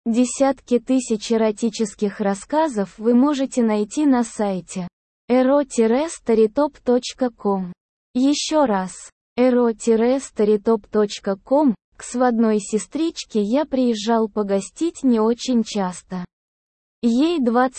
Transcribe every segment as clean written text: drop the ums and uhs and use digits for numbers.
Десятки тысяч эротических рассказов вы можете найти на сайте ero-storytop.com. Еще раз, ero-storytop.com. К сводной сестричке я приезжал погостить не очень часто. Ей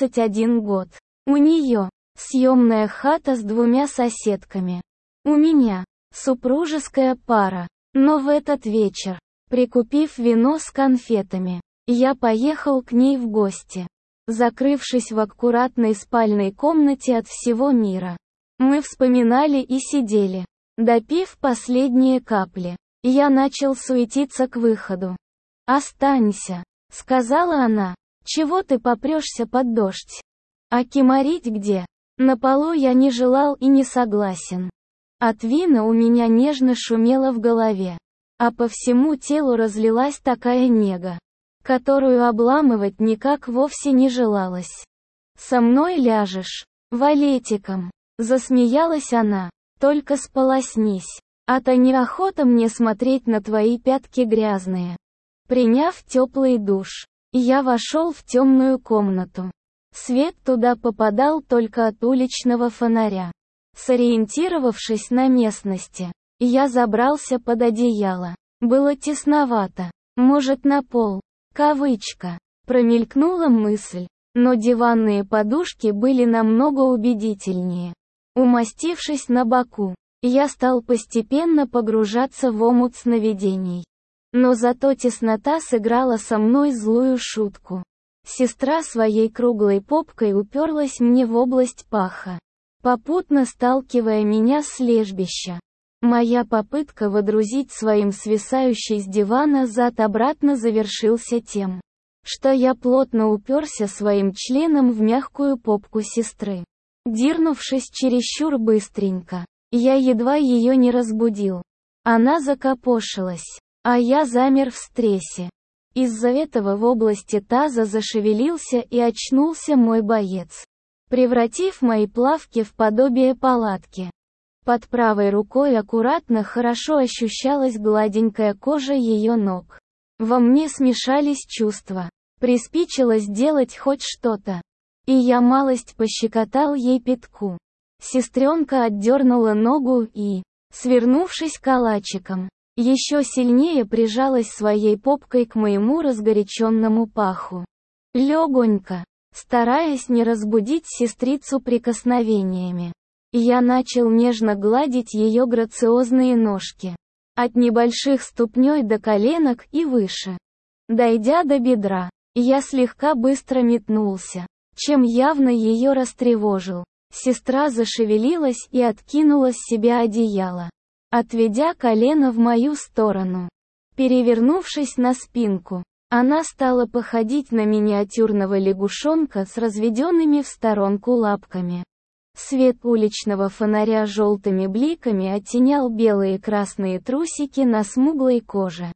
21 год. У нее съемная хата с 2 соседками. У меня супружеская пара. Но в этот вечер, прикупив вино с конфетами, я поехал к ней в гости. Закрывшись в аккуратной спальной комнате от всего мира, мы вспоминали и сидели. Допив последние капли, я начал суетиться к выходу. «Останься», — сказала она. «Чего ты попрешься под дождь? А кимарить где?» На полу я не желал и не согласен. От вина у меня нежно шумело в голове, а по всему телу разлилась такая нега, которую обламывать никак вовсе не желалось. «Со мной ляжешь, валетиком», — засмеялась она, — «только сполоснись, а-то неохота мне смотреть на твои пятки грязные». Приняв теплый душ, я вошел в темную комнату. Свет туда попадал только от уличного фонаря. Сориентировавшись на местности, я забрался под одеяло. Было тесновато. Может, на пол? Кавычка. Промелькнула мысль, но диванные подушки были намного убедительнее. Умастившись на боку, я стал постепенно погружаться в омут сновидений. Но зато теснота сыграла со мной злую шутку. Сестра своей круглой попкой уперлась мне в область паха, попутно сталкивая меня с лежбища. Моя попытка водрузить своим свисающий с дивана зад обратно завершился тем, что я плотно уперся своим членом в мягкую попку сестры. Дернувшись чересчур быстренько, я едва ее не разбудил. Она закопошилась, а я замер в стрессе. Из-за этого в области таза зашевелился и очнулся мой боец, превратив мои плавки в подобие палатки. Под правой рукой аккуратно хорошо ощущалась гладенькая кожа ее ног. Во мне смешались чувства. Приспичило сделать хоть что-то. И я малость пощекотал ей пятку. Сестренка отдернула ногу и, свернувшись калачиком, еще сильнее прижалась своей попкой к моему разгоряченному паху. Легонько, стараясь не разбудить сестрицу прикосновениями, я начал нежно гладить ее грациозные ножки. От небольших ступней до коленок и выше. Дойдя до бедра, я слегка быстро метнулся, чем явно ее растревожил. Сестра зашевелилась и откинула с себя одеяло, отведя колено в мою сторону. Перевернувшись на спинку, она стала походить на миниатюрного лягушонка с разведенными в сторонку лапками. Свет уличного фонаря желтыми бликами оттенял белые и красные трусики на смуглой коже.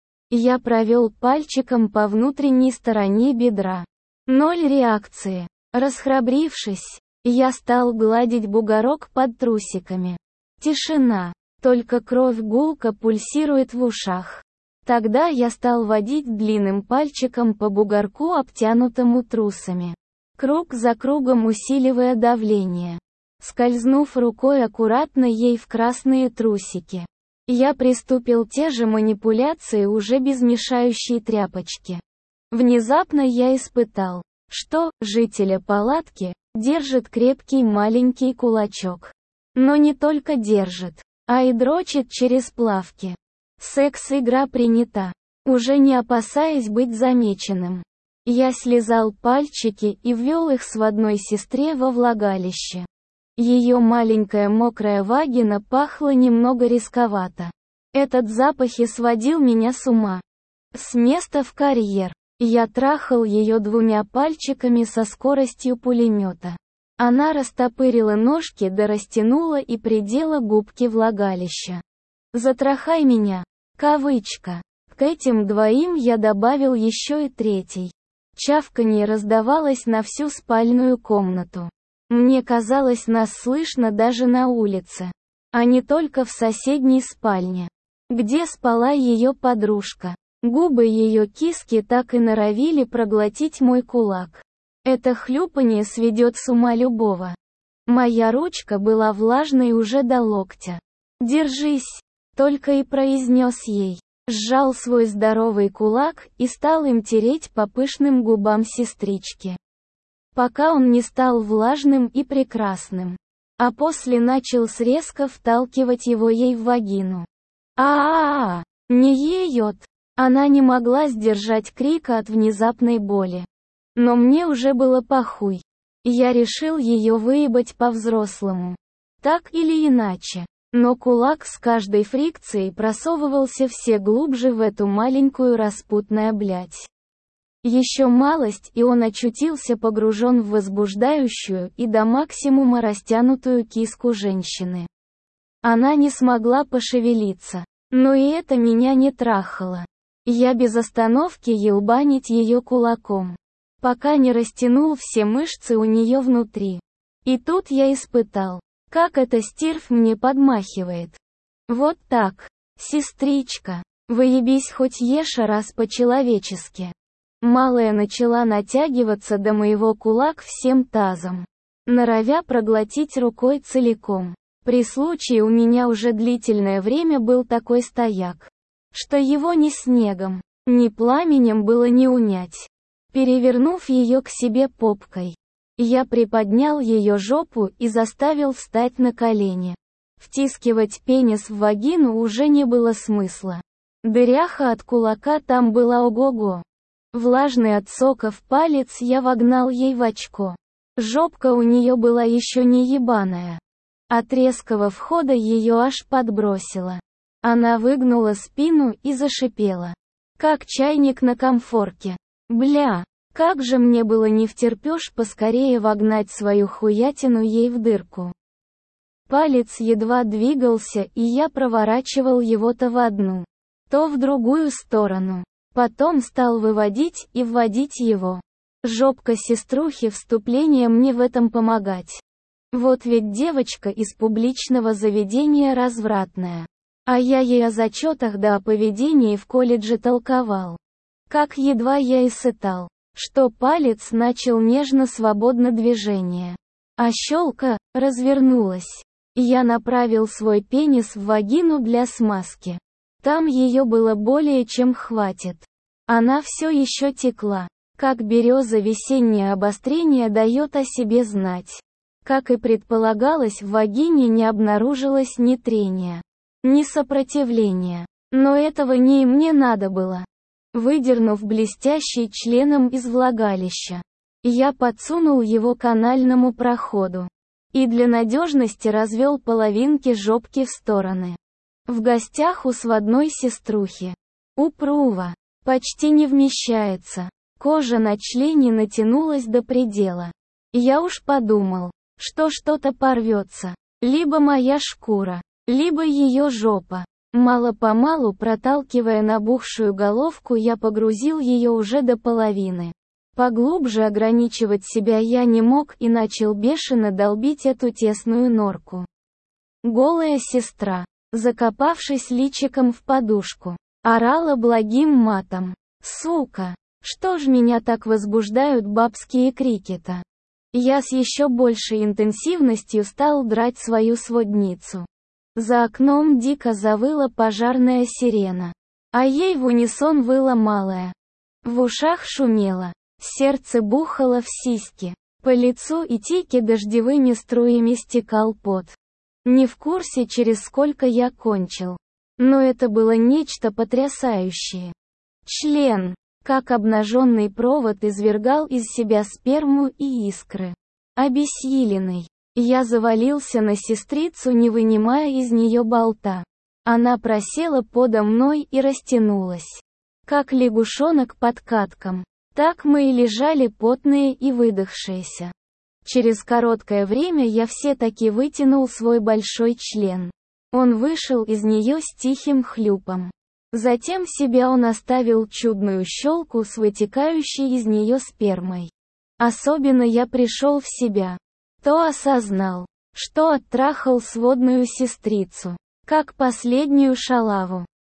Я провел пальчиком по внутренней стороне бедра. 0 реакции. Расхрабрившись, я стал гладить бугорок под трусиками. Тишина. Только кровь гулко пульсирует в ушах. Тогда я стал водить длинным пальчиком по бугорку, обтянутому трусами, круг за кругом усиливая давление. Скользнув рукой аккуратно ей в красные трусики, я приступил те же манипуляции уже без мешающей тряпочки. Внезапно я испытал, что жителя палатки держит крепкий маленький кулачок. Но не только держит, а и дрочит через плавки. Секс-игра принята, уже не опасаясь быть замеченным. Я слезал пальчики и ввел их сводной сестре во влагалище. Ее маленькая мокрая вагина пахла немного рисковато. Этот запах и сводил меня с ума. С места в карьер. Я трахал ее 2 пальчиками со скоростью пулемета. Она растопырила ножки да растянула и придела губки влагалища. «Затрахай меня!» Кавычка. К этим 2 я добавил еще и 3. Чавканье раздавалось на всю спальную комнату. Мне казалось, нас слышно даже на улице, а не только в соседней спальне, где спала ее подружка. Губы ее киски так и норовили проглотить мой кулак. Это хлюпанье сведет с ума любого. Моя ручка была влажной уже до локтя. «Держись!» — только и произнес ей. Сжал свой здоровый кулак и стал им тереть по пышным губам сестрички. Пока он не стал влажным и прекрасным. А после начал резко вталкивать его ей в вагину. А-а-а! Не еет! Она не могла сдержать крика от внезапной боли. Но мне уже было похуй. Я решил ее выебать по-взрослому. Так или иначе. Но кулак с каждой фрикцией просовывался все глубже в эту маленькую распутная блядь. Еще малость, и он очутился погружен в возбуждающую и до максимума растянутую киску женщины. Она не смогла пошевелиться. Но и это меня не трахало. Я без остановки елбанить ее кулаком, пока не растянул все мышцы у нее внутри. И тут я испытал, как эта стервь мне подмахивает. Вот так, сестричка, выебись хоть ешь раз по-человечески. Малая начала натягиваться до моего кулак всем тазом, норовя проглотить рукой целиком. При случае у меня уже длительное время был такой стояк, что его ни снегом, ни пламенем было не унять. Перевернув ее к себе попкой, я приподнял ее жопу и заставил встать на колени. Втискивать пенис в вагину уже не было смысла. Дыряха от кулака там была ого-го. Влажный от соков палец я вогнал ей в очко. Жопка у нее была еще не ебаная. От резкого входа ее аж подбросило. Она выгнула спину и зашипела, как чайник на комфорке. Бля, как же мне было невтерпёж поскорее вогнать свою хуятину ей в дырку. Палец едва двигался, и я проворачивал его то в одну, то в другую сторону. Потом стал выводить и вводить его. Жопка сеструхи вступление мне в этом помогать. Вот ведь девочка из публичного заведения развратная. А я ей о зачетах да о поведении в колледже толковал. Как едва я и сытал, что палец начал нежно свободно движение. А щелка развернулась. Я направил свой пенис в вагину для смазки. Там ее было более чем хватит. Она все еще текла. Как береза весеннее обострение дает о себе знать. Как и предполагалось, в вагине не обнаружилось ни трения, ни сопротивления. Но этого не и мне надо было. Выдернув блестящий членом из влагалища, я подсунул его к анальному проходу. И для надежности развел половинки жопки в стороны. В гостях у сводной сеструхи. Упруго. Почти не вмещается. Кожа на члене натянулась до предела. Я уж подумал, что что-то порвется. Либо моя шкура, либо ее жопа. Мало-помалу проталкивая набухшую головку, я погрузил ее уже до половины. Поглубже ограничивать себя я не мог и начал бешено долбить эту тесную норку. Голая сестра, закопавшись личиком в подушку, орала благим матом. «Сука! Что ж меня так возбуждают бабские крики-то?» Я с еще большей интенсивностью стал драть свою сводницу. За окном дико завыла пожарная сирена. А ей в унисон выла малая. В ушах шумело. Сердце бухало в сиськи. По лицу и тике дождевыми струями стекал пот. Не в курсе, через сколько я кончил. Но это было нечто потрясающее. Член, как обнаженный провод, извергал из себя сперму и искры. Обессиленный, я завалился на сестрицу, не вынимая из нее болта. Она просела подо мной и растянулась. Как лягушонок под катком. Так мы и лежали потные и выдохшиеся. Через короткое время я все-таки вытянул свой большой член. Он вышел из нее с тихим хлюпом. Затем себе он оставил чудную щелку с вытекающей из нее спермой. Особенно я пришел в себя. То осознал, что оттрахал сводную сестрицу, как последнюю шалаву.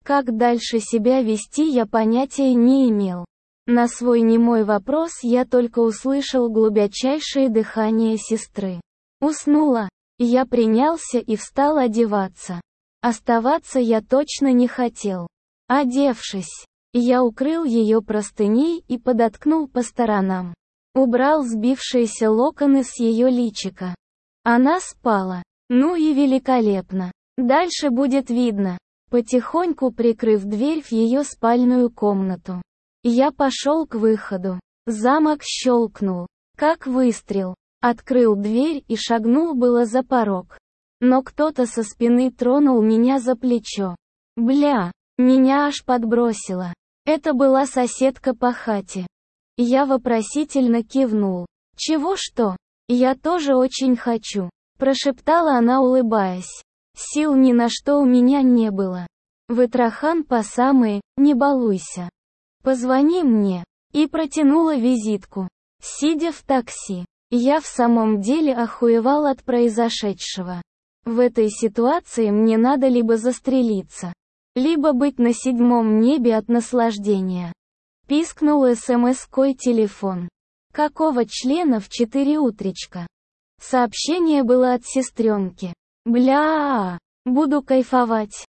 Как дальше себя вести, я понятия не имел. На свой немой вопрос я только услышал глубочайшее дыхание сестры. Уснула. Я принялся и встал одеваться. Оставаться я точно не хотел. Одевшись, я укрыл ее простыней и подоткнул по сторонам. Убрал сбившиеся локоны с ее личика. Она спала. Ну и великолепно. Дальше будет видно. Потихоньку прикрыв дверь в ее спальную комнату, я пошел к выходу. Замок щелкнул. Как выстрел. Открыл дверь и шагнул было за порог. Но кто-то со спины тронул меня за плечо. Бля, меня аж подбросило. Это была соседка по хате. Я вопросительно кивнул. «Чего что? Я тоже очень хочу», — прошептала она, улыбаясь. Сил ни на что у меня не было. Вытрахан по самые, не балуйся. Позвони мне. И протянула визитку. Сидя в такси, я в самом деле охуевал от произошедшего. В этой ситуации мне надо либо застрелиться, либо быть на седьмом небе от наслаждения. Пискнул СМС-кой телефон. Какого члена в 4 утречка? Сообщение было от сестренки. Бля, буду кайфовать.